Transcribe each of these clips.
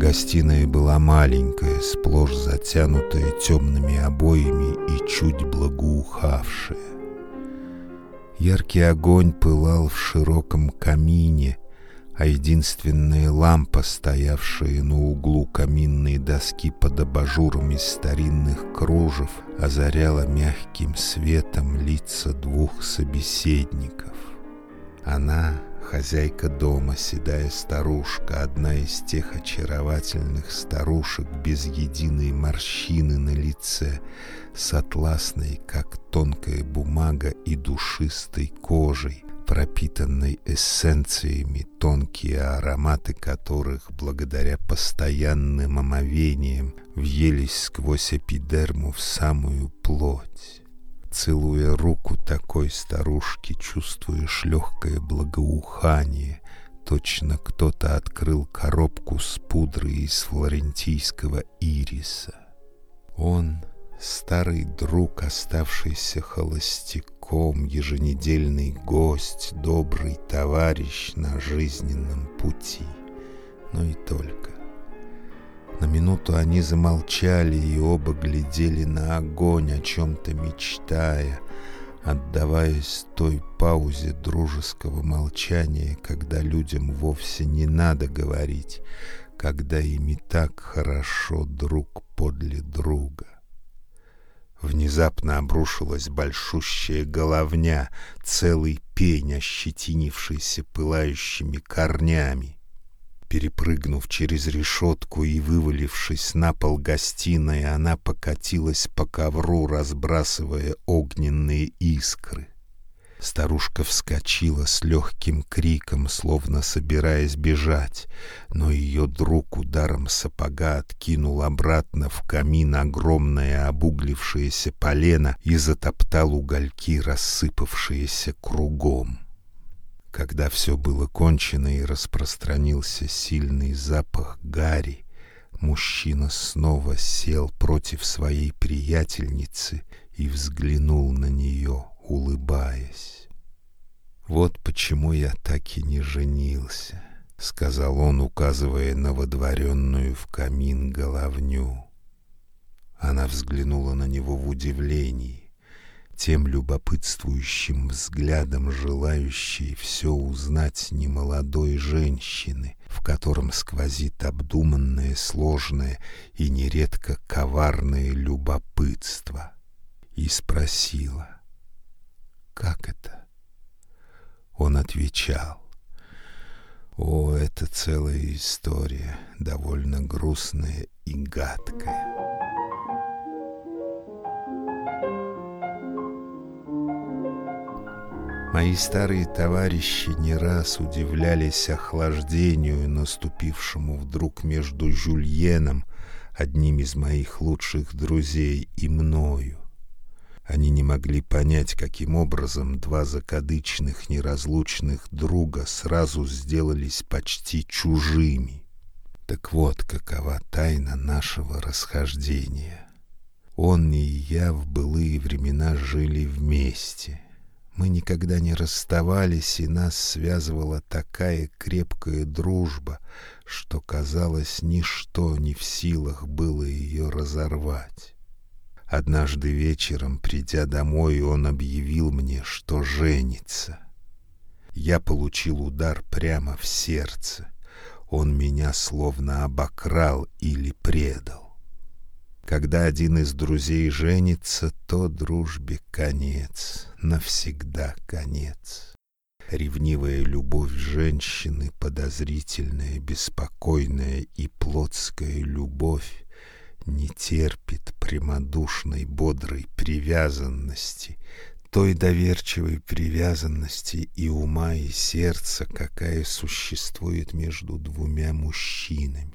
Гостиная была маленькая, сплошь затянутая темными обоями и чуть благоухавшая. Яркий огонь пылал в широком камине, а единственная лампа, стоявшая на углу каминной доски под абажуром из старинных кружев, озаряла мягким светом лица двух собеседников. Она, хозяйка дома, седая старушка, одна из тех очаровательных старушек без единой морщины на лице, с атласной, как тонкая бумага, и душистой кожей, пропитанной эссенциями, тонкие ароматы которых, благодаря постоянным омовениям, въелись сквозь эпидерму в самую плоть. Целуя руку такой старушки, чувствуешь легкое благоухание. Точно кто-то открыл коробку с пудрой из флорентийского ириса. Он, старый друг, оставшийся холостяком, еженедельный гость, добрый товарищ на жизненном пути. Но и только. На минуту они замолчали и оба глядели на огонь, о чем-то мечтая, отдаваясь той паузе дружеского молчания, когда людям вовсе не надо говорить, когда им и так хорошо друг подле друга. Внезапно обрушилась большущая головня, целый пень, ощетинившийся пылающими корнями. Перепрыгнув через решетку и вывалившись на пол гостиной, она покатилась по ковру, разбрасывая огненные искры. Старушка вскочила с легким криком, словно собираясь бежать, но ее друг ударом сапога откинул обратно в камин огромное обуглившееся полено и затоптал угольки, рассыпавшиеся кругом. Когда все было кончено и распространился сильный запах гари, мужчина снова сел против своей приятельницы и взглянул на нее, улыбаясь. «Вот почему я так и не женился», — сказал он, указывая на водворенную в камин головню. Она взглянула на него в удивлении, тем любопытствующим взглядом желающей все узнать немолодой женщины, в котором сквозит обдуманное, сложное и нередко коварное любопытство, и спросила: «Как это?» Он отвечал: «О, это целая история, довольно грустная и гадкая». Мои старые товарищи не раз удивлялись охлаждению, наступившему вдруг между Жюльеном, одним из моих лучших друзей, и мною. Они не могли понять, каким образом два закадычных неразлучных друга сразу сделались почти чужими. Так вот, какова тайна нашего расхождения. Он и я в былые времена жили вместе. Мы никогда не расставались, и нас связывала такая крепкая дружба, что, казалось, ничто не в силах было ее разорвать. Однажды вечером, придя домой, он объявил мне, что женится. Я получил удар прямо в сердце. Он меня словно обокрал или предал. Когда один из друзей женится, то дружбе конец, навсегда конец. Ревнивая любовь женщины, подозрительная, беспокойная и плотская любовь не терпит прямодушной, бодрой привязанности, той доверчивой привязанности и ума, и сердца, какая существует между двумя мужчинами.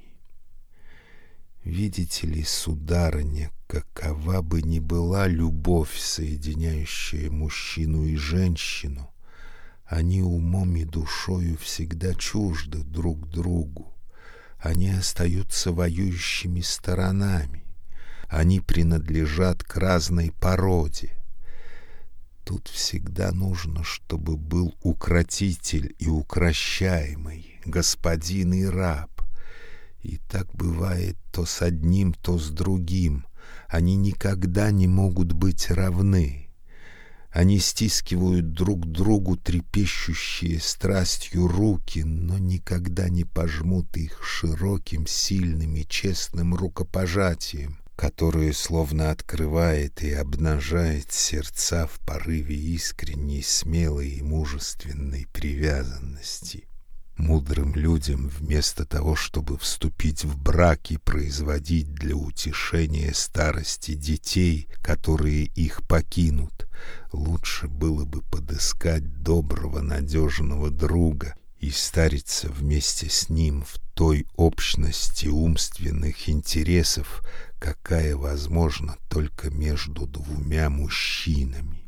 Видите ли, сударыня, какова бы ни была любовь, соединяющая мужчину и женщину, они умом и душою всегда чужды друг другу. Они остаются воюющими сторонами. Они принадлежат к разной породе. Тут всегда нужно, чтобы был укротитель и укрощаемый, господин и раб. И так бывает то с одним, то с другим. Они никогда не могут быть равны. Они стискивают друг другу трепещущие страстью руки, но никогда не пожмут их широким, сильным и честным рукопожатием, которое словно открывает и обнажает сердца в порыве искренней, смелой и мужественной привязанности. Мудрым людям вместо того, чтобы вступить в брак и производить для утешения старости детей, которые их покинут, лучше было бы подыскать доброго, надежного друга и стариться вместе с ним в той общности умственных интересов, какая возможна только между двумя мужчинами.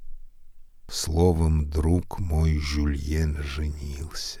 Словом, друг мой Жюльен женился.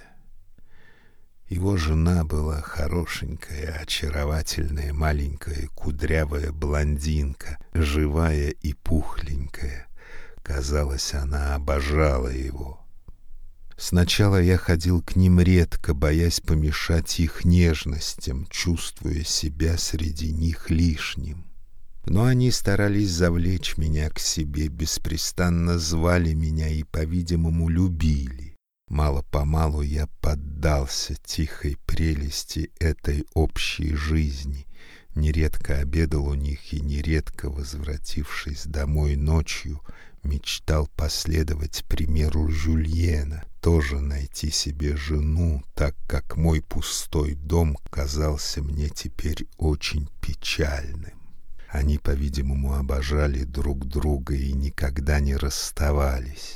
Его жена была хорошенькая, очаровательная, маленькая, кудрявая блондинка, живая и пухленькая. Казалось, она обожала его. Сначала я ходил к ним редко, боясь помешать их нежностям, чувствуя себя среди них лишним. Но они старались завлечь меня к себе, беспрестанно звали меня и, по-видимому, любили. Мало-помалу я поддался тихой прелести этой общей жизни, нередко обедал у них и нередко, возвратившись домой ночью, мечтал последовать примеру Жюльена, тоже найти себе жену, так как мой пустой дом казался мне теперь очень печальным. Они, по-видимому, обожали друг друга и никогда не расставались.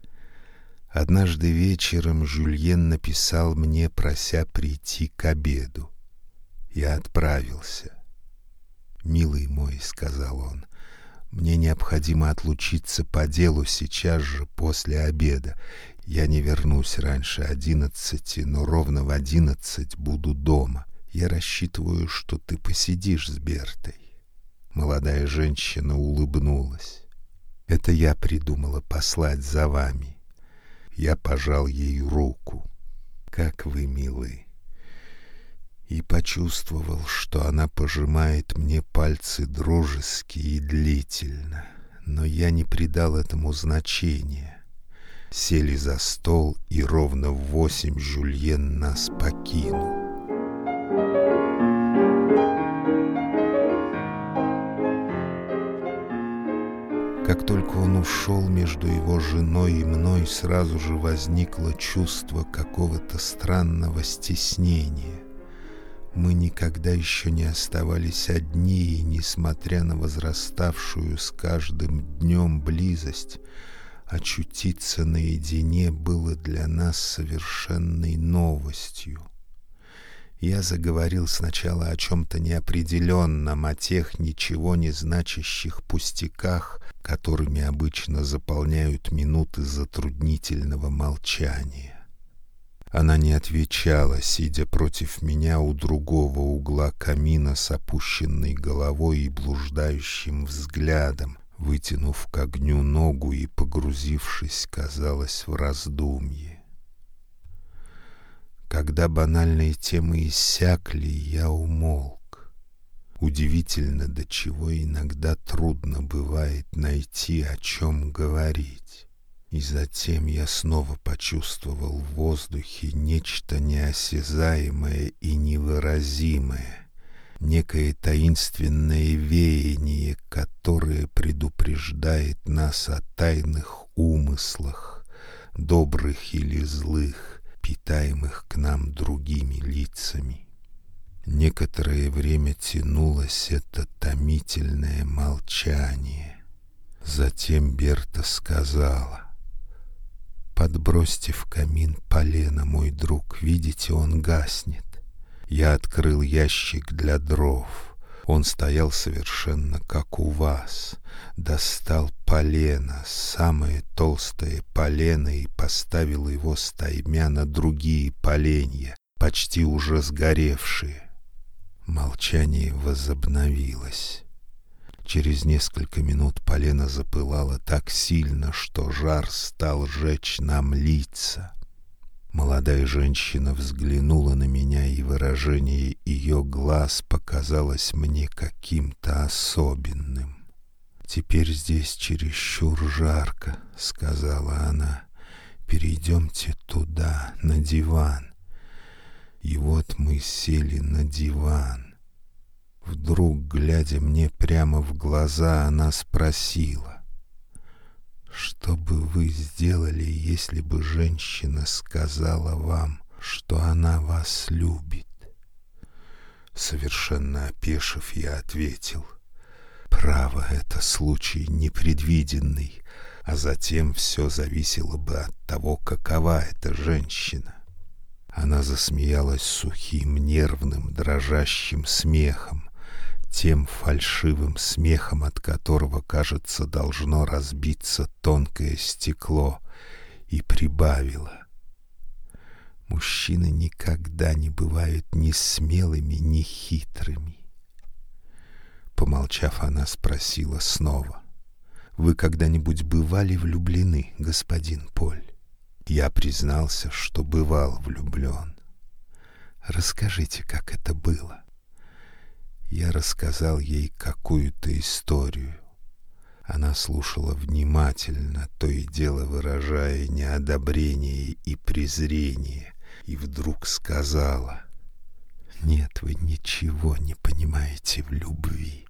Однажды вечером Жюльен написал мне, прося прийти к обеду. Я отправился. «Милый мой, — сказал он, — мне необходимо отлучиться по делу сейчас же после обеда. Я не вернусь раньше 11, но ровно в 11 буду дома. Я рассчитываю, что ты посидишь с Бертой». Молодая женщина улыбнулась. «Это я придумала послать за вами». Я пожал ей руку. «Как вы милы!» И почувствовал, что она пожимает мне пальцы дружески и длительно, но я не придал этому значения. Сели за стол, и ровно в 8 Жюльен нас покинул. Как только он ушел, между его женой и мной сразу же возникло чувство какого-то странного стеснения. Мы никогда еще не оставались одни, и, несмотря на возраставшую с каждым днем близость, очутиться наедине было для нас совершенной новостью. Я заговорил сначала о чем-то неопределенном, о тех ничего не значащих пустяках, которыми обычно заполняют минуты затруднительного молчания. Она не отвечала, сидя против меня у другого угла камина с опущенной головой и блуждающим взглядом, вытянув к огню ногу и погрузившись, казалось, в раздумье. Когда банальные темы иссякли, я умолк. Удивительно, до чего иногда трудно бывает найти, о чем говорить. И затем я снова почувствовал в воздухе нечто неосязаемое и невыразимое, некое таинственное веяние, которое предупреждает нас о тайных умыслах, добрых или злых, питаемых к нам другими лицами. Некоторое время тянулось это томительное молчание. Затем Берта сказала: «Подбросьте в камин полено, мой друг, видите, он гаснет». Я открыл ящик для дров. Он стоял совершенно как у вас. Достал полено, самое толстое полено, и поставил его стаймя на другие поленья, почти уже сгоревшие. Молчание возобновилось. Через несколько минут полено запылало так сильно, что жар стал жечь нам лица. Молодая женщина взглянула на меня, и выражение ее глаз показалось мне каким-то особенным. «Теперь здесь чересчур жарко», — сказала она. «Перейдемте туда, на диван». И вот мы сели на диван. Вдруг, глядя мне прямо в глаза, она спросила: «Что бы вы сделали, если бы женщина сказала вам, что она вас любит?» Совершенно опешив, я ответил: «Право, это случай непредвиденный, а затем все зависело бы от того, какова эта женщина». Она засмеялась сухим, нервным, дрожащим смехом, тем фальшивым смехом, от которого, кажется, должно разбиться тонкое стекло, и прибавила: «Мужчины никогда не бывают ни смелыми, ни хитрыми». Помолчав, она спросила снова: «Вы когда-нибудь бывали влюблены, господин Поль?» Я признался, что бывал влюблен. «Расскажите, как это было». Я рассказал ей какую-то историю. Она слушала внимательно, то и дело выражая неодобрение и презрение, и вдруг сказала: «Нет, вы ничего не понимаете в любви.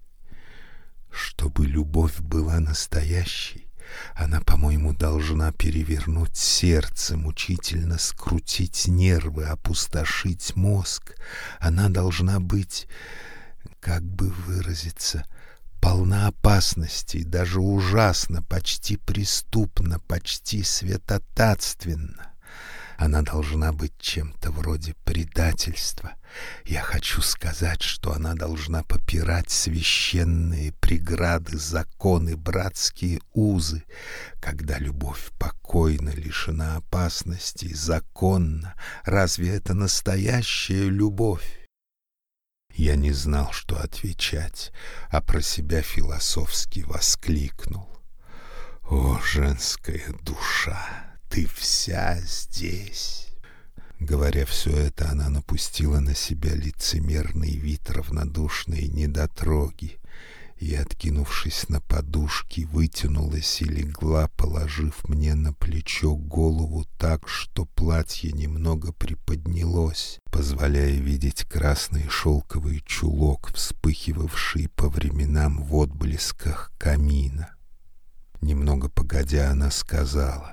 Чтобы любовь была настоящей, она, по-моему, должна перевернуть сердце, мучительно скрутить нервы, опустошить мозг. Она должна быть, как бы выразиться, полна опасностей, даже ужасно, почти преступно, почти святотатственно. Она должна быть чем-то вроде предательства. Я хочу сказать, что она должна попирать священные преграды, законы, братские узы. Когда любовь покойна, лишена опасностей, законна, разве это настоящая любовь?» Я не знал, что отвечать, а про себя философски воскликнул: «О, женская душа! Ты вся здесь!» Говоря все это, она напустила на себя лицемерный вид равнодушной недотроги и, откинувшись на подушки, вытянулась и легла, положив мне на плечо голову так, что платье немного приподнялось, позволяя видеть красный шелковый чулок, вспыхивавший по временам в отблесках камина. Немного погодя, она сказала: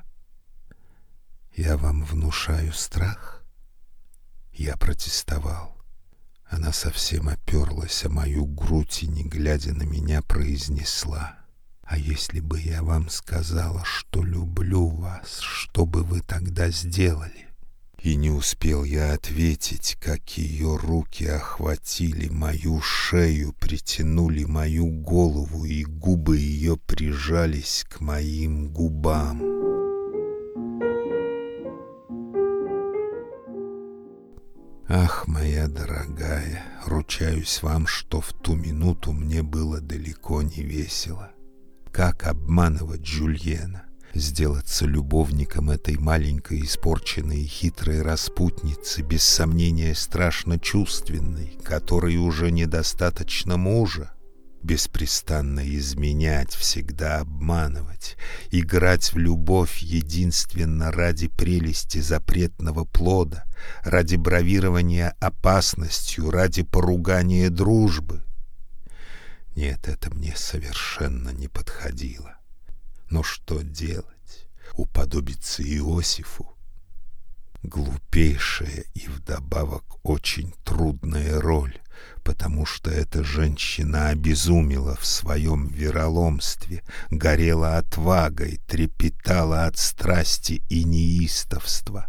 «Я вам внушаю страх?» Я протестовал. Она совсем оперлась о мою грудь и, не глядя на меня, произнесла: «А если бы я вам сказала, что люблю вас, что бы вы тогда сделали?» И не успел я ответить, как ее руки охватили мою шею, притянули мою голову, и губы ее прижались к моим губам. Ах, моя дорогая, ручаюсь вам, что в ту минуту мне было далеко не весело. Как обманывать Жюльена, сделаться любовником этой маленькой, испорченной и хитрой распутницы, без сомнения страшно чувственной, которой уже недостаточно мужа? Беспрестанно изменять, всегда обманывать, играть в любовь единственно ради прелести запретного плода, ради бравирования опасностью, ради поругания дружбы. Нет, это мне совершенно не подходило. Но что делать? Уподобиться Иосифу? Глупейшая и вдобавок очень трудная роль, потому что эта женщина обезумела в своем вероломстве, горела отвагой, трепетала от страсти и неистовства.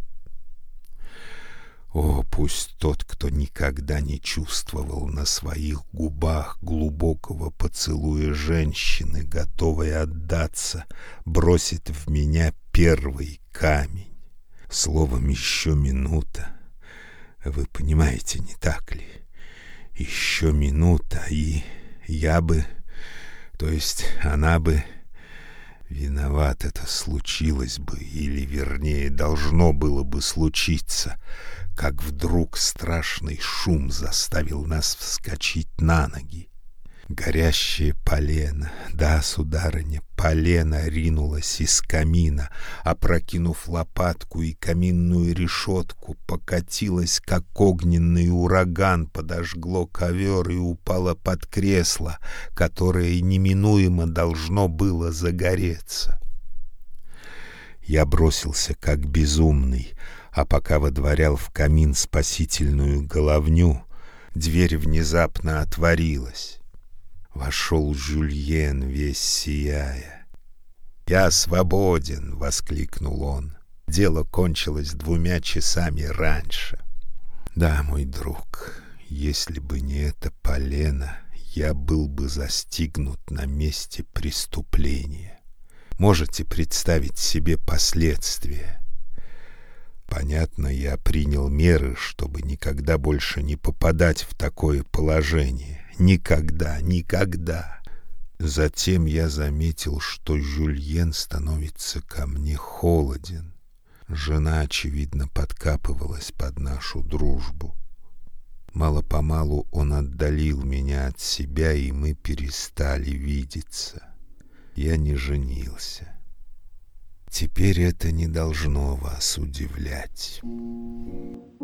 О, пусть тот, кто никогда не чувствовал на своих губах глубокого поцелуя женщины, готовой отдаться, бросит в меня первый камень. Словом, еще минута. Вы понимаете, не так ли? Еще минута, и я бы, то есть она бы, Виноват, это случилось бы, или, вернее, должно было бы случиться, как вдруг страшный шум заставил нас вскочить на ноги. Горящее полено, да, сударыня, полено ринулось из камина, опрокинув лопатку и каминную решетку, покатилось, как огненный ураган, подожгло ковер и упало под кресло, которое неминуемо должно было загореться. Я бросился, как безумный, а пока водворял в камин спасительную головню, дверь внезапно отворилась. Вошел Жюльен, весь сияя. «Я свободен!» — воскликнул он. «Дело кончилось 2 часами раньше». Да, мой друг, если бы не это полено, я был бы застигнут на месте преступления. Можете представить себе последствия? Понятно, я принял меры, чтобы никогда больше не попадать в такое положение. Никогда, никогда. Затем я заметил, что Жюльен становится ко мне холоден. Жена, очевидно, подкапывалась под нашу дружбу. Мало-помалу он отдалил меня от себя, и мы перестали видеться. Я не женился. Теперь это не должно вас удивлять.